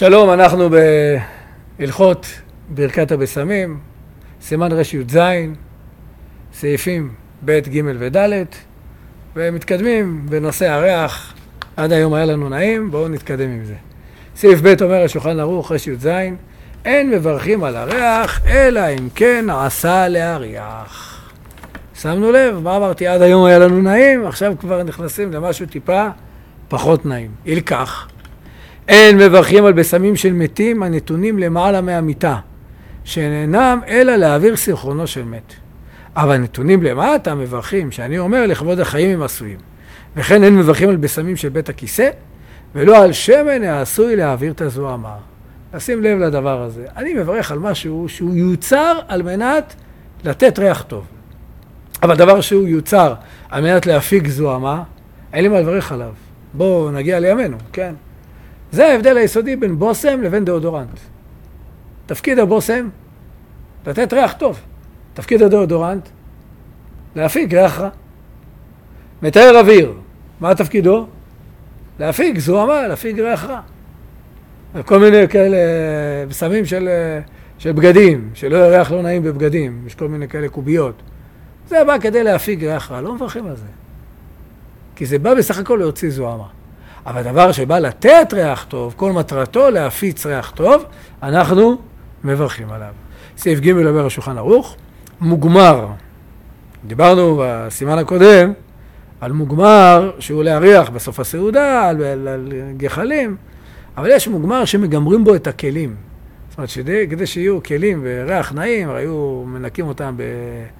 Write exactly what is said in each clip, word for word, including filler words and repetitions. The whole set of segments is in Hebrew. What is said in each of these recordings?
שלום, אנחנו בהלכות ברכת הבשמים, סימן רש י"ז, סעיפים ב' ג' וד', ומתקדמים בנושא הריח. עד היום היה לנו נעים, בואו נתקדם עם זה. סעיף ב' אומר השולחן ערוך רש י"ז, אין מברכים על הריח, אלא אם כן עשה להריח. שמנו לב, מה אמרתי? עד היום היה לנו נעים, עכשיו כבר נכנסים למשהו טיפה פחות נעים. ילקח. אין מברכים על בשמים של מתים הנתונים למעלה מהמיטה, שאינם אלא להעביר סרחונו של מת. אבל נתונים למטה מברכים, שאני אומר לכבוד החיים הם עשויים. וכן אין מברכים על בשמים של בית הכיסא, ולא על שמן העשוי להעביר את הזוהמה. נשים לב לדבר הזה. אני מברך על משהו שהוא יוצר על מנת לתת ריח טוב. אבל דבר שהוא יוצר על מנת להפיג זוהמה, אין לי מה לברך עליו. בואו נגיע לימינו, כן? זה ההבדל היסודי בין בושם לבין דאודורנט. תפקיד הבושם, לתת ריח טוב. תפקיד הדאודורנט, להפיג ריח רע. מתאר אוויר, מה תפקידו? להפיג זוהמה, להפיג ריח רע. כל מיני כאלה בשמים של, של בגדים, שלא יהיה ריח לא נעים בבגדים, יש כל מיני כאלה קוביות. זה בא כדי להפיג ריח רע, לא מברכים על זה. כי זה בא בסך הכל להוציא זוהמה. אבל דבר שבא לתת ריח טוב, כל מטרתו להפיץ ריח טוב, אנחנו מברכים עליו. סעיף ג' אומר השולחן ערוך, מוגמר. דיברנו בסימן הקודם על מוגמר שהוא להריח בסוף הסעודה, על, על, על גחלים, אבל יש מוגמר שמגמרים בו את הכלים. זאת אומרת, שדי, כדי שיהיו כלים וריח נעים, היו מנקים אותם ב,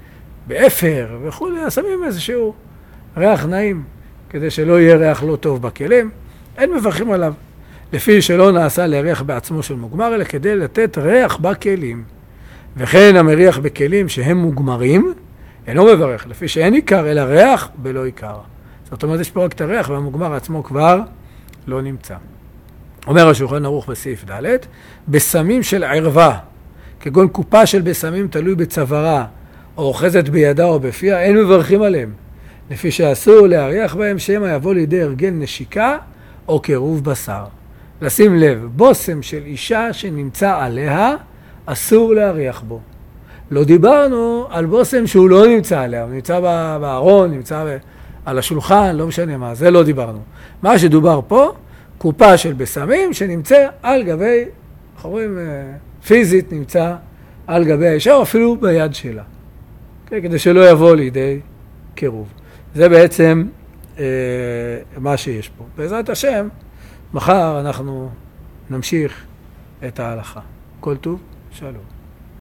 באפר וכו', שמים איזשהו ריח נעים. כדי שלא יהיה ריח לא טוב בכלים, אין מברכים עליו. לפי שלא נעשה לריח בעצמו של מוגמר, אלא כדי לתת ריח בכלים. וכן המריח בכלים שהם מוגמרים, אינו מברך, לפי שאין עיקר אלא ריח בלא עיקר. זאת אומרת, יש פה רק את הריח והמוגמר עצמו כבר לא נמצא. אומר השולחן ערוך בסעיף ד', בשמים של ערווה, כגון קופה של בשמים תלוי בצווארה, או אוחזת בידה או בפיה, אין מברכים עליהם. לפי שאסור להריח בהם שמא יבוא לידי הרגל נשיקה או קירוב בשר. לשים לב, בושם של אישה שנמצא עליה, אסור להריח בו. לא דיברנו על בושם שהוא לא נמצא עליה, הוא נמצא בארון, נמצא על השולחן, לא משנה מה, זה לא דיברנו. מה שדובר פה, קופה של בשמים שנמצא על גבי, איך אומרים, פיזית נמצא על גבי האישה או אפילו ביד שלה. כדי שלא יבוא לידי קירוב. זה בעצם אה, מה שיש פה. בעזרת השם, מחר אנחנו נמשיך את ההלכה. כל טוב, שלום.